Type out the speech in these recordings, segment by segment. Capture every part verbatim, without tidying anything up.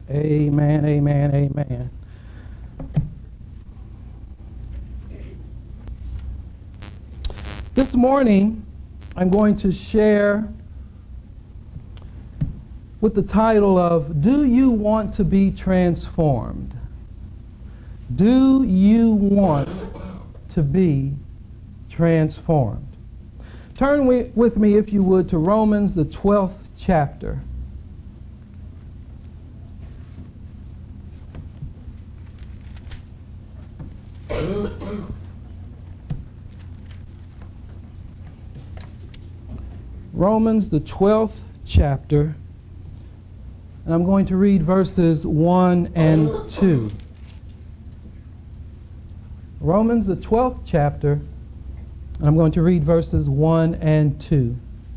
Amen, amen, amen. This morning, I'm going to share with the title of, Do You Want to Be Transformed? Do you want to be transformed? Turn with me, if you would, to Romans, the twelfth chapter. Romans, the twelfth chapter, and I'm going to read verses one and two. Romans, the twelfth chapter, and I'm going to read verses one and two.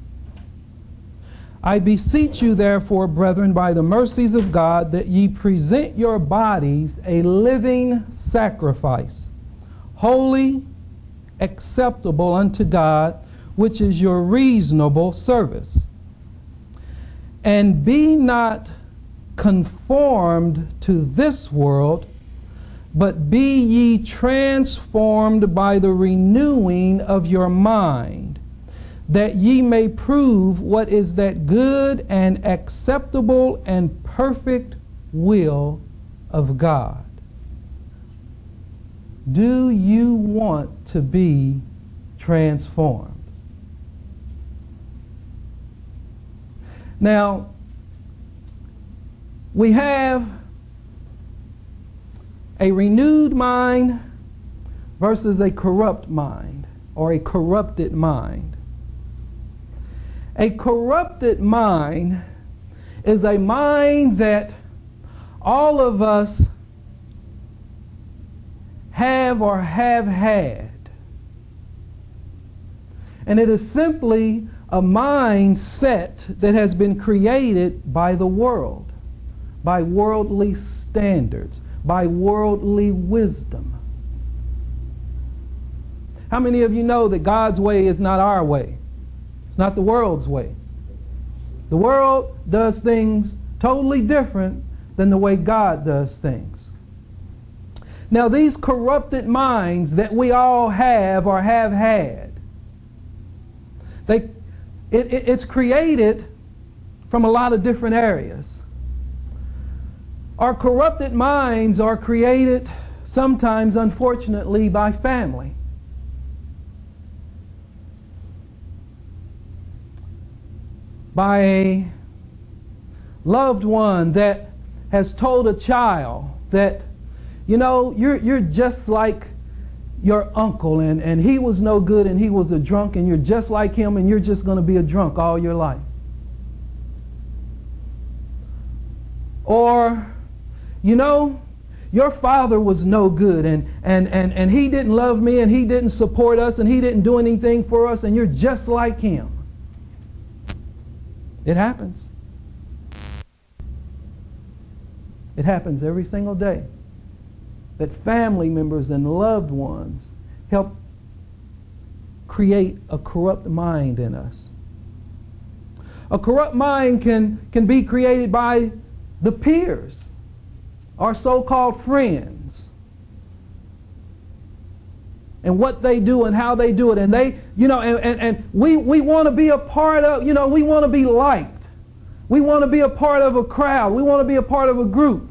I beseech you, therefore, brethren, by the mercies of God, that ye present your bodies a living sacrifice, holy, acceptable unto God, which is your reasonable service. And be not conformed to this world, but be ye transformed by the renewing of your mind, that ye may prove what is that good and acceptable and perfect will of God. Do you want to be transformed? Now, we have a renewed mind versus a corrupt mind, or a corrupted mind. A corrupted mind is a mind that all of us have or have had. And it is simply a mindset that has been created by the world, by worldly standards, by worldly wisdom. How many of you know that God's way is not our way? It's not the world's way. The world does things totally different than the way God does things. Now, these corrupted minds that we all have or have had, they It, it, it's created from a lot of different areas. Our corrupted minds are created sometimes, unfortunately, by family. By a loved one that has told a child that, you know, you're, you're just like your uncle, and, and he was no good, and he was a drunk, and you're just like him, and you're just going to be a drunk all your life. Or, you know, your father was no good, and, and, and, and he didn't love me, and he didn't support us, and he didn't do anything for us, and you're just like him. It happens. It happens every single day. That family members and loved ones help create a corrupt mind in us. A corrupt mind can, can be created by the peers, our so-called friends, and what they do and how they do it. And they, you know, and, and, and we, we want to be a part of, you know, we want to be liked. We want to be a part of a crowd. We want to be a part of a group.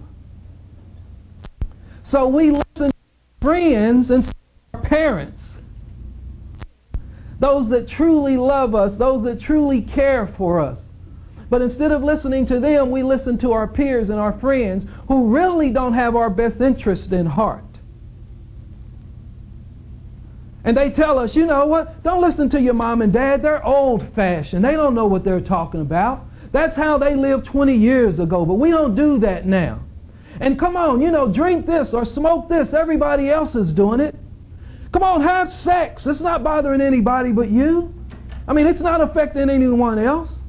So we listen to friends and our parents, those that truly love us, those that truly care for us. But instead of listening to them, we listen to our peers and our friends who really don't have our best interest in heart. And they tell us, you know what, don't listen to your mom and dad. They're old-fashioned. They don't know what they're talking about. That's how they lived twenty years ago, but we don't do that now. And come on, you know, drink this or smoke this. Everybody else is doing it. Come on, have sex. It's not bothering anybody but you. I mean, it's not affecting anyone else.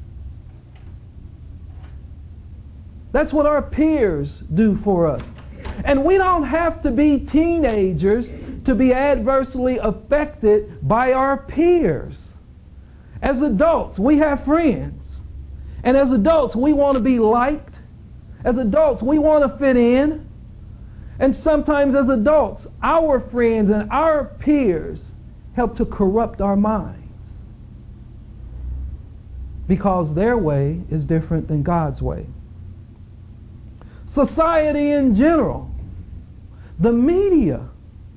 That's what our peers do for us. And we don't have to be teenagers to be adversely affected by our peers. As adults, we have friends. And as adults, we want to be liked As adults, we want to fit in. And sometimes as adults, our friends and our peers help to corrupt our minds because their way is different than God's way. Society in general, the media,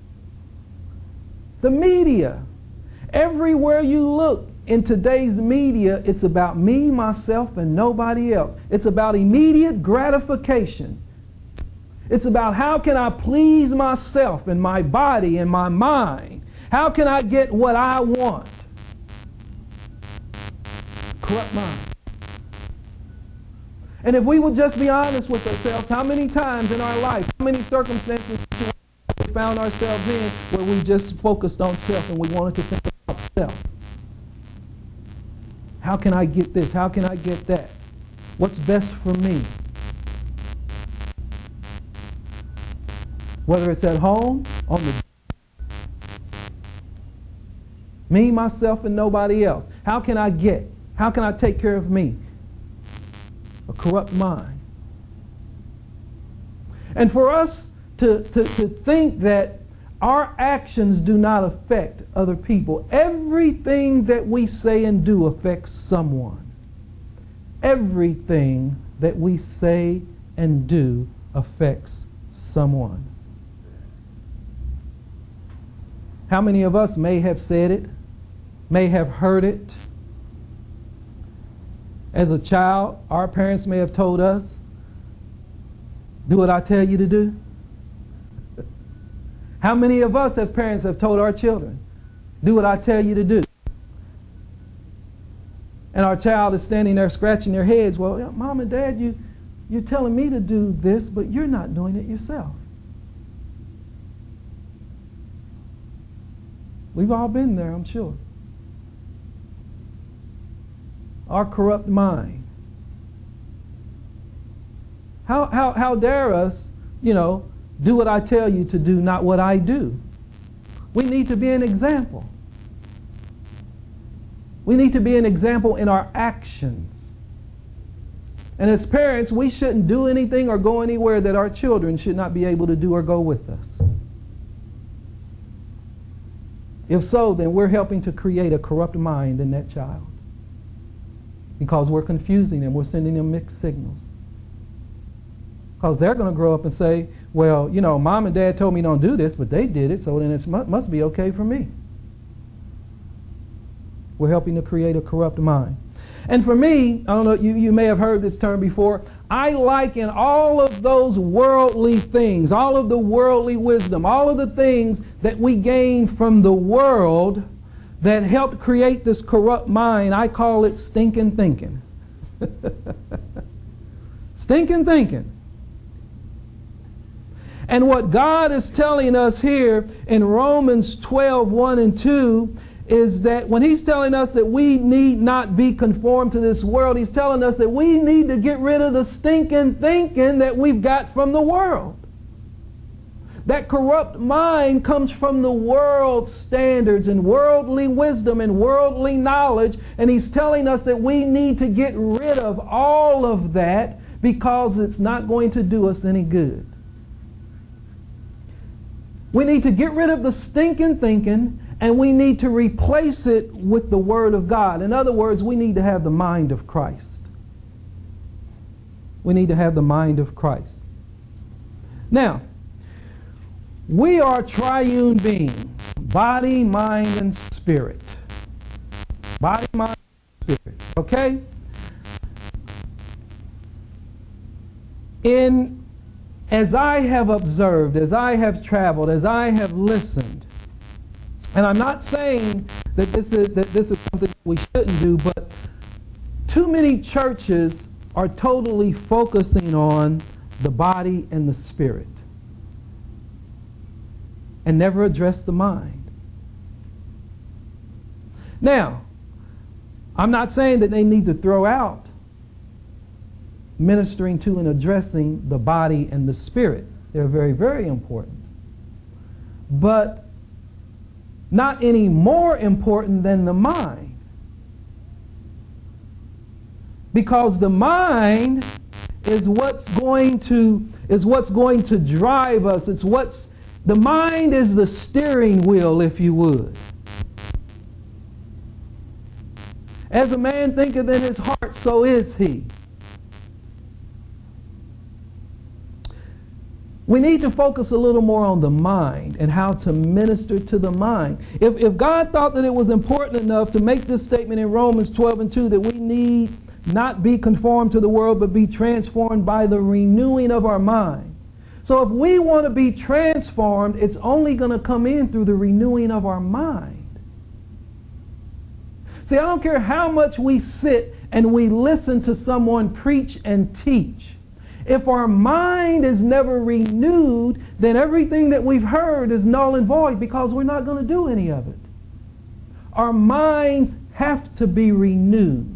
the media, everywhere you look in today's media, it's about me, myself, and nobody else. It's about immediate gratification. It's about how can I please myself and my body and my mind? How can I get what I want? Corrupt mind. And if we would just be honest with ourselves, how many times in our life, how many circumstances we found ourselves in where we just focused on self and we wanted to think about self? How can I get this? How can I get that? What's best for me? Whether it's at home, on the me, myself, and nobody else. How can I get? How can I take care of me? A corrupt mind. And for us to, to, to think that our actions do not affect other people, everything that we say and do affects someone. Everything that we say and do affects someone. How many of us may have said it, may have heard it? As a child, our parents may have told us, do what I tell you to do. How many of us as parents have told our children, do what I tell you to do? And our child is standing there scratching their heads, well, yeah, Mom and Dad, you, you're telling me to do this, but you're not doing it yourself. We've all been there, I'm sure. Our corrupt mind. How, how, how dare us, you know, do what I tell you to do, not what I do. We need to be an example. We need to be an example in our actions. And as parents, we shouldn't do anything or go anywhere that our children should not be able to do or go with us. If so, then we're helping to create a corrupt mind in that child. Because we're confusing them, we're sending them mixed signals. Because they're going to grow up and say, well, you know, Mom and Dad told me don't do this, but they did it, so then it must be okay for me. We're helping to create a corrupt mind. And for me, I don't know, you, you may have heard this term before, I liken all of those worldly things, all of the worldly wisdom, all of the things that we gain from the world that helped create this corrupt mind, I call it stinking thinking. Stinking thinking. And what God is telling us here in Romans twelve, one and two is that when He's telling us that we need not be conformed to this world, He's telling us that we need to get rid of the stinking thinking that we've got from the world. That corrupt mind comes from the world's standards and worldly wisdom and worldly knowledge, and He's telling us that we need to get rid of all of that because it's not going to do us any good. We need to get rid of the stinking thinking, and we need to replace it with the Word of God. In other words, we need to have the mind of Christ. We need to have the mind of Christ. Now, we are triune beings, body, mind, and spirit. Body, mind, and spirit. Okay? In, as I have observed, as I have traveled, as I have listened, and I'm not saying that this is, that this is something we shouldn't do, but too many churches are totally focusing on the body and the spirit and never address the mind. Now, I'm not saying that they need to throw out ministering to and addressing the body and the spirit. They're very, very important. But not any more important than the mind. Because the mind is what's going to is what's going to drive us. It's what's the mind is the steering wheel, if you would. As a man thinketh in his heart, so is he. We need to focus a little more on the mind and how to minister to the mind. If, if God thought that it was important enough to make this statement in Romans twelve and two that we need not be conformed to the world but be transformed by the renewing of our mind. So if we want to be transformed, it's only going to come in through the renewing of our mind. See, I don't care how much we sit and we listen to someone preach and teach. If our mind is never renewed, then everything that we've heard is null and void because we're not going to do any of it. Our minds have to be renewed.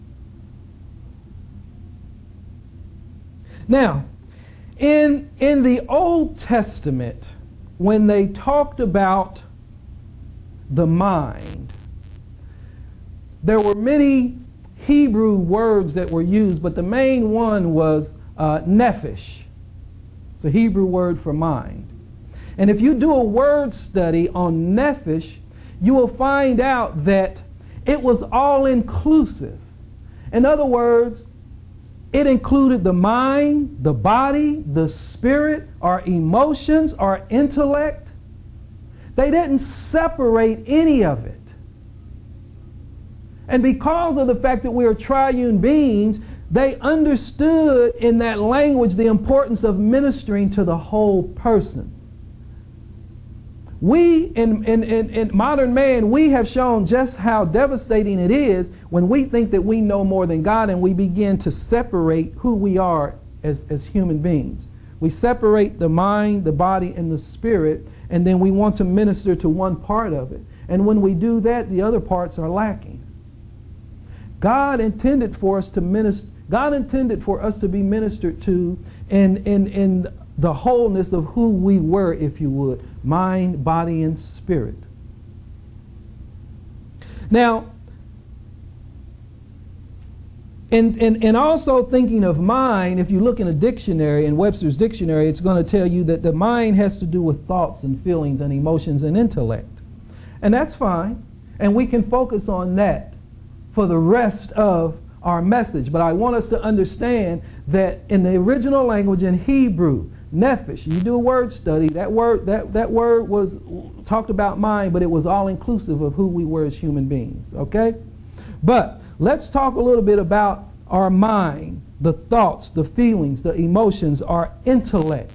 Now, in, in the Old Testament, when they talked about the mind, there were many Hebrew words that were used, but the main one was Uh, nephesh. It's a Hebrew word for mind. And if you do a word study on nephesh, you will find out that it was all inclusive. In other words, it included the mind, the body, the spirit, our emotions, our intellect. They didn't separate any of it. And because of the fact that we are triune beings, they understood in that language the importance of ministering to the whole person. We, in, in, in, in modern man, we have shown just how devastating it is when we think that we know more than God and we begin to separate who we are as, as human beings. We separate the mind, the body, and the spirit, and then we want to minister to one part of it. And when we do that, the other parts are lacking. God intended for us to minister. God intended for us to be ministered to in, in, in the wholeness of who we were, if you would, mind, body, and spirit. Now, in, in, in also thinking of mind, if you look in a dictionary, in Webster's dictionary, it's going to tell you that the mind has to do with thoughts and feelings and emotions and intellect. And that's fine. And we can focus on that for the rest of our message. But I want us to understand that in the original language in Hebrew, nephesh, you do a word study, that word, that, that word was talked about mind, but it was all inclusive of who we were as human beings. Okay? But let's talk a little bit about our mind, the thoughts, the feelings, the emotions, our intellect.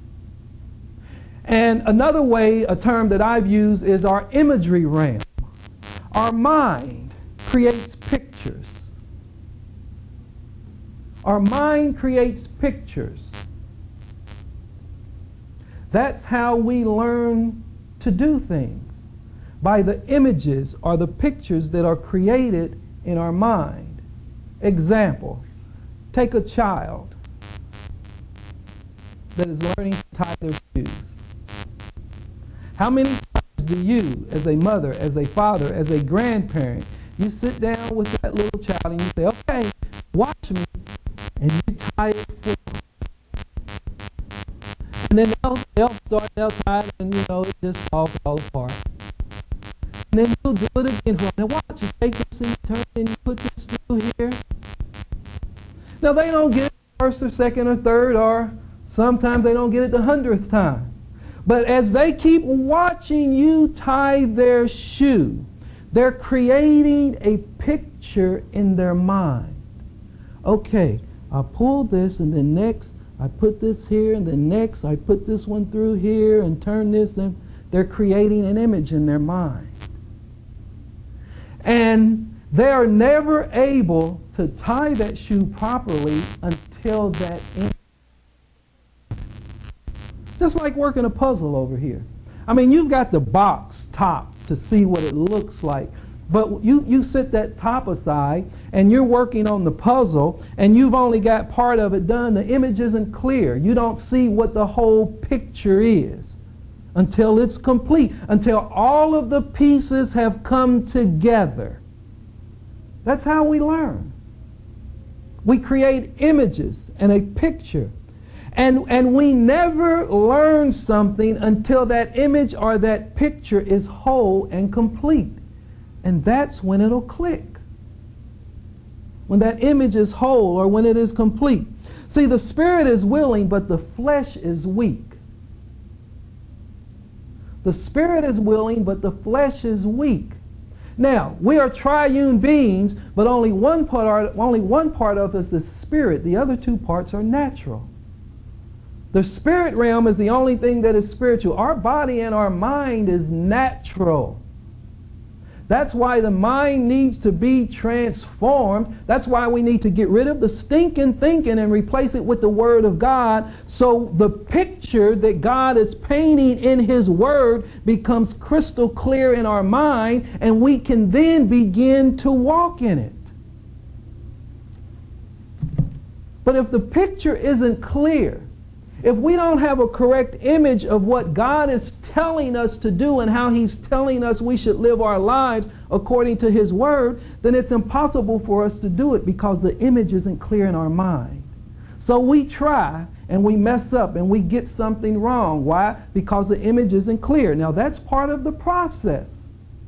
And another way, a term that I've used, is our imagery realm. Our mind creates pictures. Our mind creates pictures. That's how we learn to do things, by the images or the pictures that are created in our mind. Example, take a child that is learning to tie their shoes. How many times do you, as a mother, as a father, as a grandparent, you sit down with that little child and you say, okay, watch me, and you tie it for them. And then they'll, they'll start, they'll tie it, and you know, it just all falls apart. And then you'll do it again for them. Now watch, you take this and you turn and you put this through here. Now they don't get it the first or second or third, or sometimes they don't get it the hundredth time. But as they keep watching you tie their shoe, they're creating a picture in their mind. Okay, I pull this, and then next I put this here, and then next I put this one through here and turn this, and they're creating an image in their mind. And they are never able to tie that shoe properly until that image. Just like working a puzzle over here. I mean, you've got the box top to see what it looks like. But you, you sit that top aside and you're working on the puzzle and you've only got part of it done. The image isn't clear. You don't see what the whole picture is until it's complete, until all of the pieces have come together. That's how we learn. We create images and a picture. And, and we never learn something until that image or that picture is whole and complete. And that's when it'll click. When that image is whole or when it is complete. See, the spirit is willing, but the flesh is weak. The spirit is willing, but the flesh is weak. Now, we are triune beings, but only one part, are, only one part of us is spirit. The other two parts are natural. The spirit realm is the only thing that is spiritual. Our body and our mind is natural. That's why the mind needs to be transformed. That's why we need to get rid of the stinking thinking and replace it with the Word of God, so the picture that God is painting in His Word becomes crystal clear in our mind, and we can then begin to walk in it. But if the picture isn't clear, if we don't have a correct image of what God is telling us to do and how He's telling us we should live our lives according to His Word, then it's impossible for us to do it because the image isn't clear in our mind. So we try and we mess up and we get something wrong. Why? Because the image isn't clear. Now that's part of the process.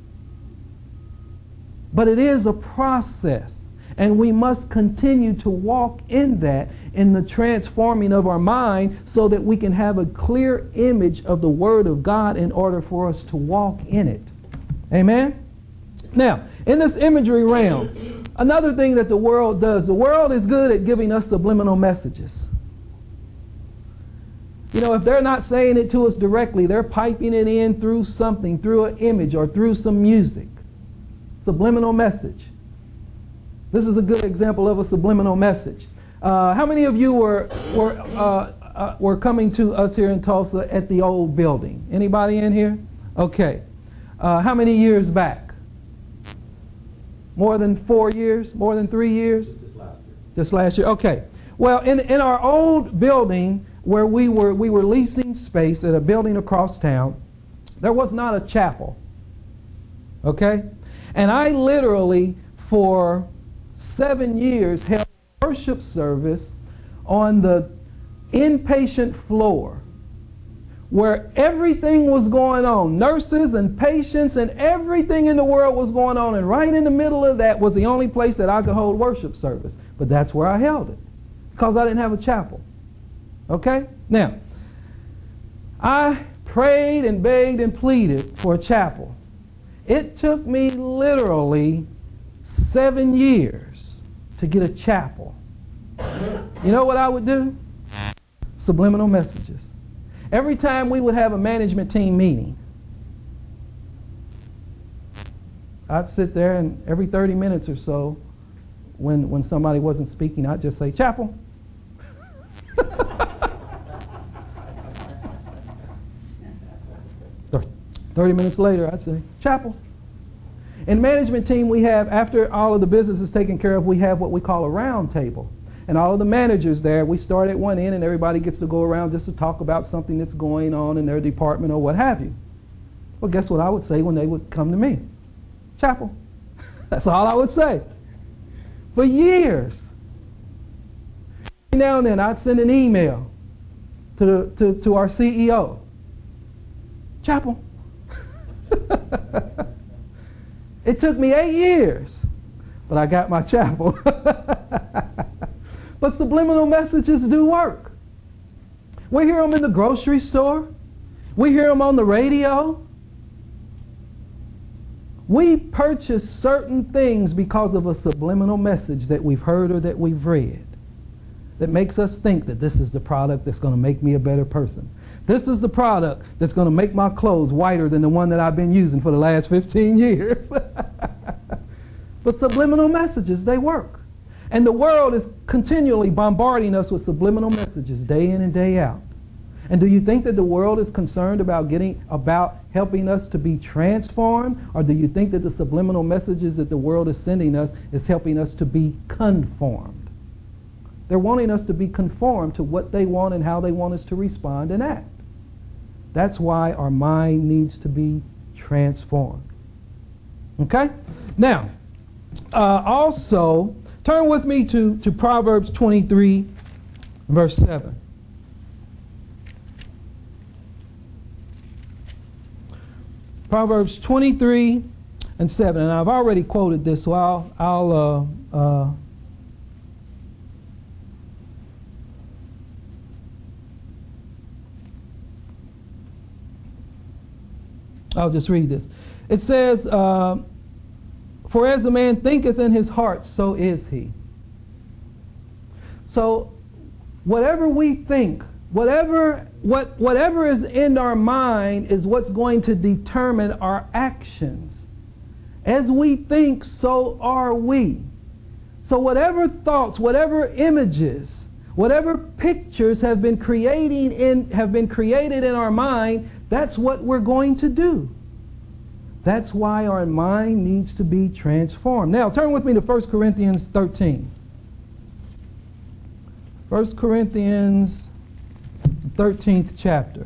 But it is a process. And we must continue to walk in that, in the transforming of our mind, so that we can have a clear image of the Word of God in order for us to walk in it. Amen? Now, in this imagery realm, another thing that the world does, the world is good at giving us subliminal messages. You know, if they're not saying it to us directly, they're piping it in through something, through an image or through some music. Subliminal message. This is a good example of a subliminal message. Uh, how many of you were were uh, uh, were coming to us here in Tulsa at the old building? Anybody in here? Okay. Uh, how many years back? More than four years? More than three years? Just last year. Just last year. Okay. Well, in in our old building where we were we were leasing space at a building across town, there was not a chapel. Okay, and I literally for seven years held worship service on the inpatient floor where everything was going on. Nurses and patients and everything in the world was going on. And right in the middle of that was the only place that I could hold worship service. But that's where I held it because I didn't have a chapel. Okay? Now, I prayed and begged and pleaded for a chapel. It took me literally seven years to get a chapel. You know what I would do? Subliminal messages. Every time we would have a management team meeting, I'd sit there and every thirty minutes or so, when, when somebody wasn't speaking, I'd just say, chapel. thirty minutes later, I'd say, chapel. In management team, we have, after all of the business is taken care of, we have what we call a round table. And all of the managers there, we start at one end and everybody gets to go around just to talk about something that's going on in their department or what have you. Well, guess what I would say when they would come to me? Chapel. That's all I would say. For years. Every now and then I'd send an email to, the, to, to our C E O. Chapel. It took me eight years, but I got my chapel. But subliminal messages do work. We hear them in the grocery store. We hear them on the radio. We purchase certain things because of a subliminal message that we've heard or that we've read that makes us think that this is the product that's going to make me a better person. This is the product that's going to make my clothes whiter than the one that I've been using for the last fifteen years. But subliminal messages, they work. And the world is continually bombarding us with subliminal messages day in and day out. And do you think that the world is concerned about getting about helping us to be transformed? Or do you think that the subliminal messages that the world is sending us is helping us to be conformed? They're wanting us to be conformed to what they want and how they want us to respond and act. That's why our mind needs to be transformed. Okay? Now, uh, also, turn with me to, to Proverbs twenty-three, verse seven. Proverbs twenty-three and seven. And I've already quoted this, so I'll, I'll uh, uh, I'll just read this. It says, uh, for as a man thinketh in his heart, so is he. So whatever we think, whatever, what, whatever is in our mind is what's going to determine our actions. As we think, so are we. So whatever thoughts, whatever images, whatever pictures have been creating in, have been created in our mind, that's what we're going to do. That's why our mind needs to be transformed. Now, turn with me to First Corinthians thirteen. First Corinthians thirteenth chapter.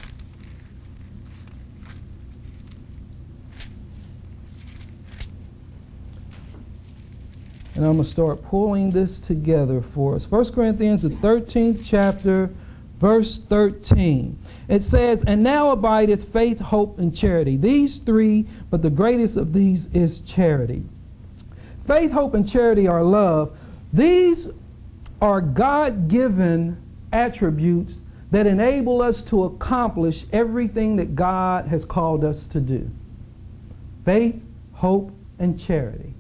And I'm going to start pulling this together for us. First Corinthians, the thirteenth chapter, verse thirteen. It says, and now abideth faith, hope, and charity. These three, but the greatest of these is charity. Faith, hope, and charity are love. These are God-given attributes that enable us to accomplish everything that God has called us to do. Faith, hope, and charity.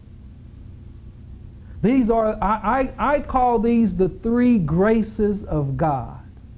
These are, I, I, I call these the three graces of God.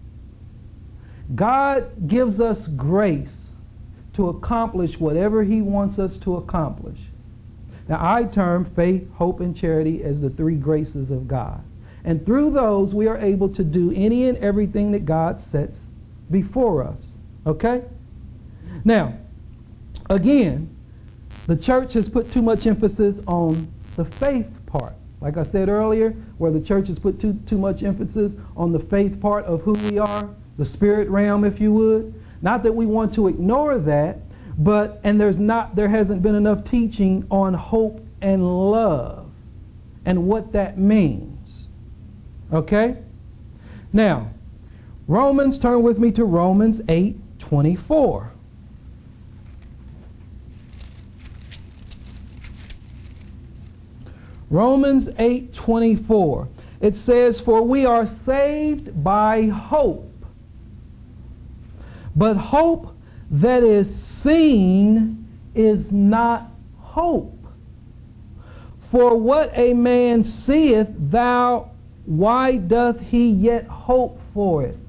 God gives us grace to accomplish whatever He wants us to accomplish. Now, I term faith, hope, and charity as the three graces of God. And through those, we are able to do any and everything that God sets before us. Okay? Now, again, the church has put too much emphasis on the faith part. Like I said earlier, where the church has put too, too much emphasis on the faith part of who we are, the spirit realm, if you would. Not that we want to ignore that, but, and there's not, there hasn't been enough teaching on hope and love and what that means. Okay? Now, Romans, turn with me to Romans eight twenty-four. Romans eight twenty-four. It says, for we are saved by hope. But hope that is seen is not hope. For what a man seeth, thou, why doth he yet hope for it?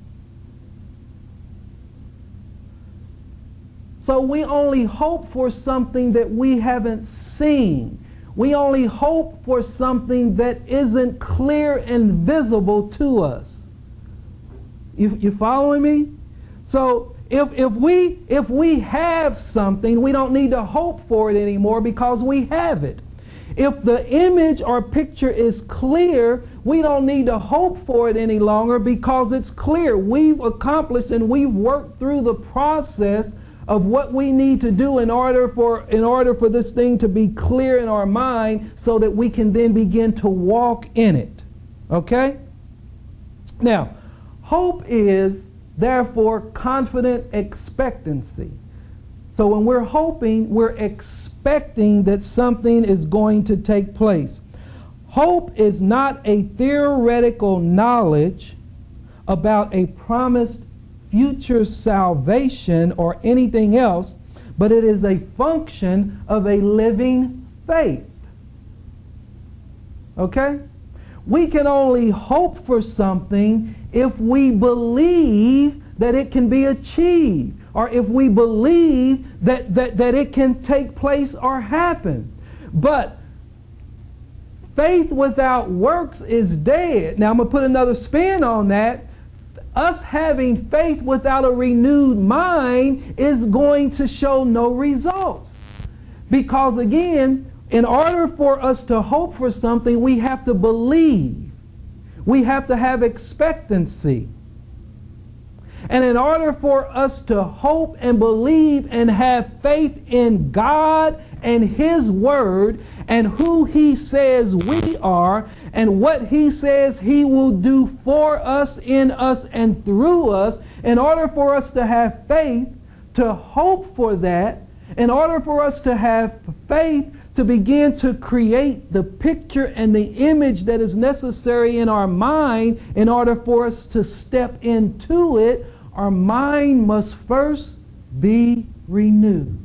So we only hope for something that we haven't seen. We only hope for something that isn't clear and visible to us. You, you following me? So if, if, we, if we have something, we don't need to hope for it anymore because we have it. If the image or picture is clear, we don't need to hope for it any longer because it's clear. We've accomplished and we've worked through the process of what we need to do in order for in order for this thing to be clear in our mind so that we can then begin to walk in it. Okay? Now, hope is therefore confident expectancy. So when we're hoping, we're expecting that something is going to take place. Hope is not a theoretical knowledge about a promised future salvation or anything else, but it is a function of a living faith. Okay? We can only hope for something if we believe that it can be achieved, or if we believe that, that, that it can take place or happen. But faith without works is dead. Now I'm going to put another spin on that. Us having faith without a renewed mind is going to show no results. Because again, in order for us to hope for something, we have to believe. We have to have expectancy. And in order for us to hope and believe and have faith in God and His Word and who He says we are and what He says He will do for us, in us, and through us, in order for us to have faith, to hope for that, in order for us to have faith to begin to create the picture and the image that is necessary in our mind in order for us to step into it, our mind must first be renewed.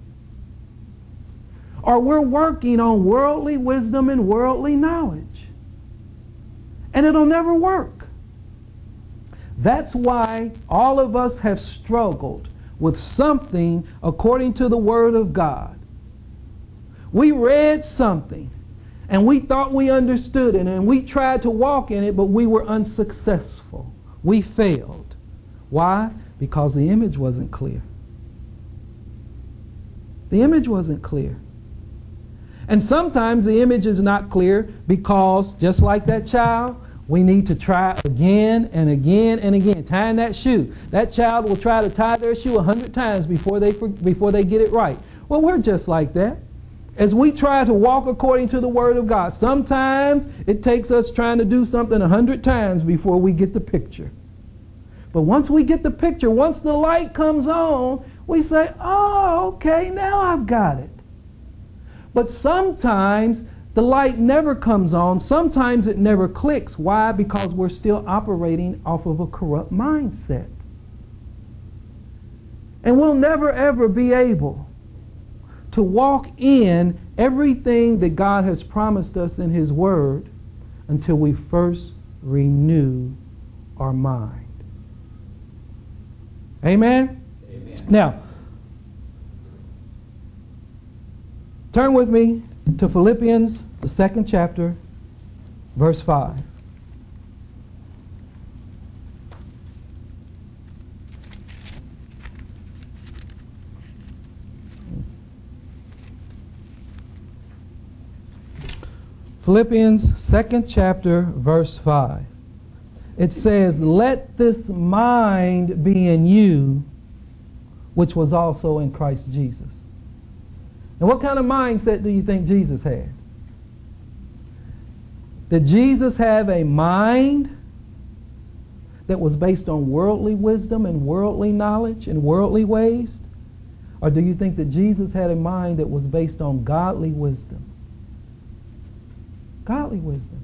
Or we're working on worldly wisdom and worldly knowledge. And it'll never work. That's why all of us have struggled with something according to the Word of God. We read something and we thought we understood it and we tried to walk in it, but we were unsuccessful. We failed. Why? Because the image wasn't clear. The image wasn't clear. And sometimes the image is not clear because, just like that child, we need to try again and again and again. Tying that shoe. That child will try to tie their shoe a hundred times before they, before they get it right. Well, we're just like that. As we try to walk according to the Word of God, sometimes it takes us trying to do something a hundred times before we get the picture. But once we get the picture, once the light comes on, we say, oh, okay, now I've got it. But sometimes the light never comes on. Sometimes it never clicks. Why? Because we're still operating off of a corrupt mindset. And we'll never ever be able to walk in everything that God has promised us in His Word until we first renew our mind. Amen? Amen. Now, turn with me to Philippians, the second chapter, verse five. Philippians second chapter, verse five. It says, let this mind be in you, which was also in Christ Jesus. And what kind of mindset do you think Jesus had? Did Jesus have a mind that was based on worldly wisdom and worldly knowledge and worldly ways? Or do you think that Jesus had a mind that was based on godly wisdom? Godly wisdom.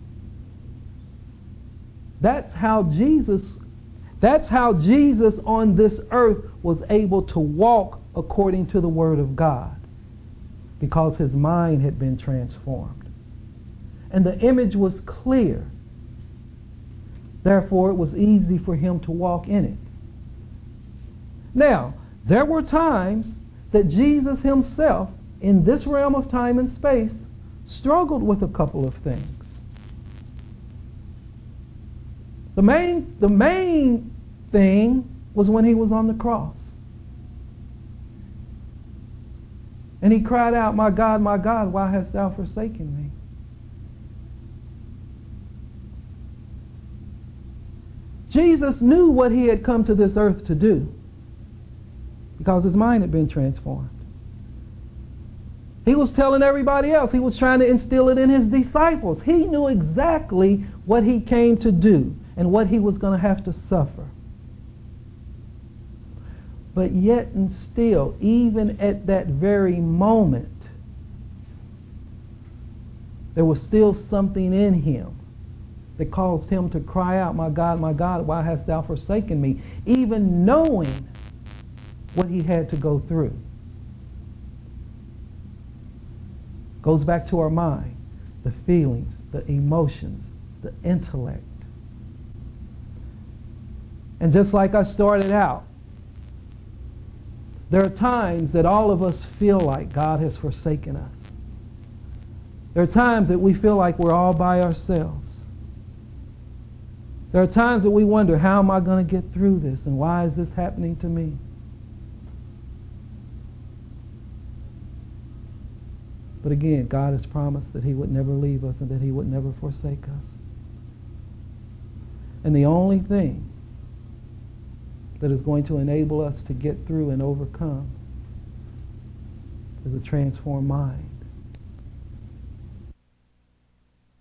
That's how Jesus, that's how Jesus on this earth was able to walk according to the Word of God, because his mind had been transformed. And the image was clear. Therefore, it was easy for him to walk in it. Now, there were times that Jesus himself, in this realm of time and space, struggled with a couple of things. The main, the main thing was when he was on the cross. And he cried out, my God, my God, why hast thou forsaken me? Jesus knew what he had come to this earth to do, because his mind had been transformed. He was telling everybody else. He was trying to instill it in his disciples. He knew exactly what he came to do and what he was going to have to suffer. But yet and still, even at that very moment, there was still something in him that caused him to cry out, my God, my God, why hast thou forsaken me? Even knowing what he had to go through. Goes back to our mind, the feelings, the emotions, the intellect. And just like I started out, there are times that all of us feel like God has forsaken us. There are times that we feel like we're all by ourselves. There are times that we wonder, how am I going to get through this? And why is this happening to me? But again, God has promised that he would never leave us and that he would never forsake us. And the only thing that is going to enable us to get through and overcome is a transformed mind.